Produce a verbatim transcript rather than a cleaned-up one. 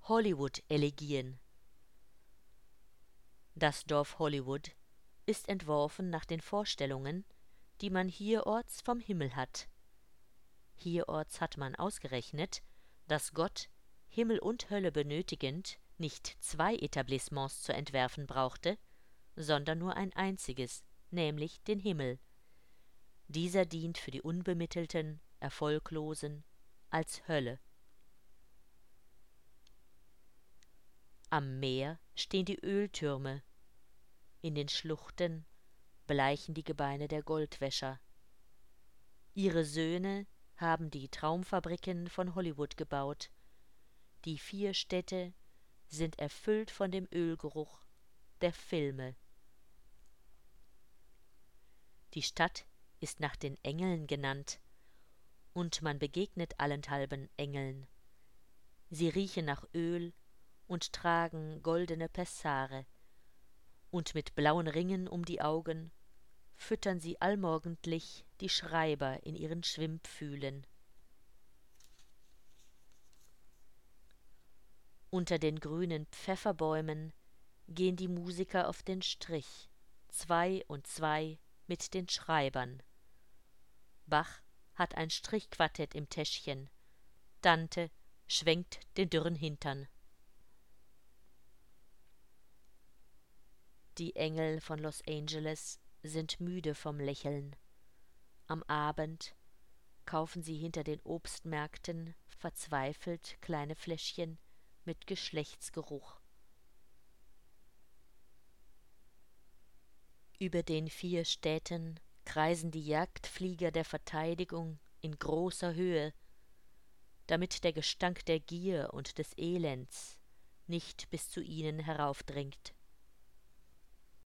Hollywood-Elegien. Das Dorf Hollywood ist entworfen nach den Vorstellungen, die man hierorts vom Himmel hat. Hierorts hat man ausgerechnet, dass Gott, Himmel und Hölle benötigend, nicht zwei Etablissements zu entwerfen brauchte, sondern nur ein einziges, nämlich den Himmel. Dieser dient für die Unbemittelten, Erfolglosen als Hölle. Am Meer stehen die Öltürme, in den Schluchten bleichen die Gebeine der Goldwäscher. Ihre Söhne haben die Traumfabriken von Hollywood gebaut. Die vier Städte sind erfüllt von dem Ölgeruch der Filme. Die Stadt ist nach den Engeln genannt, und man begegnet allenthalben Engeln. Sie riechen nach Öl und tragen goldene Pessare, und mit blauen Ringen um die Augen füttern sie allmorgendlich die Schreiber in ihren Schwimmpfühlen. Unter den grünen Pfefferbäumen gehen die Musiker auf den Strich, zwei und zwei mit den Schreibern. Bach hat ein Strichquartett im Täschchen, Dante schwenkt den dürren Hintern. Die Engel von Los Angeles sind müde vom Lächeln. Am Abend kaufen sie hinter den Obstmärkten verzweifelt kleine Fläschchen mit Geschlechtsgeruch. Über den vier Städten kreisen die Jagdflieger der Verteidigung in großer Höhe, damit der Gestank der Gier und des Elends nicht bis zu ihnen heraufdringt.